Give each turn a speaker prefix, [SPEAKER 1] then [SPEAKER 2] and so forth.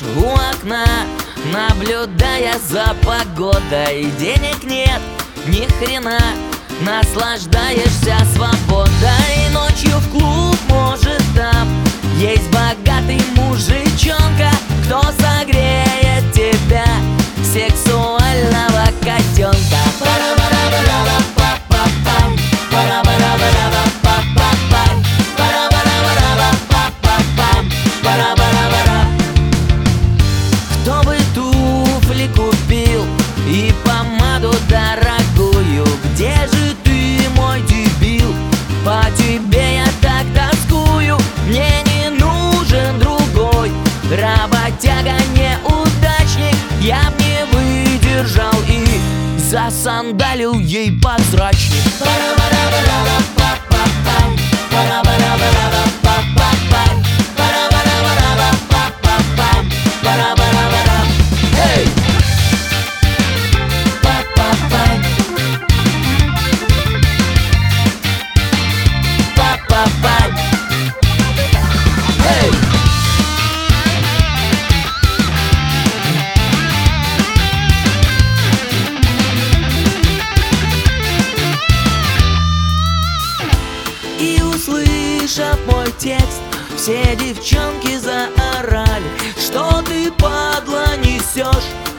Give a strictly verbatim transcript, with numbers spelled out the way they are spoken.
[SPEAKER 1] сидишь у окна, наблюдая за погодой. Денег нет, ни хрена, наслаждаешься свободой. Ночью в клуб, может, там есть богатый мужичонка, кто согреет тебя, сексуального котенка. Кто бы туфли купил и помаду дорогую? Где же ты, мой дебил? По тебе я так тоскую. Мне не нужен другой работяга, неудачник. Я б не выдержал и засандалил ей подсрачник. Эй! Эй! И услышав мой текст, все девчонки заорали: что ты, падла, несешь?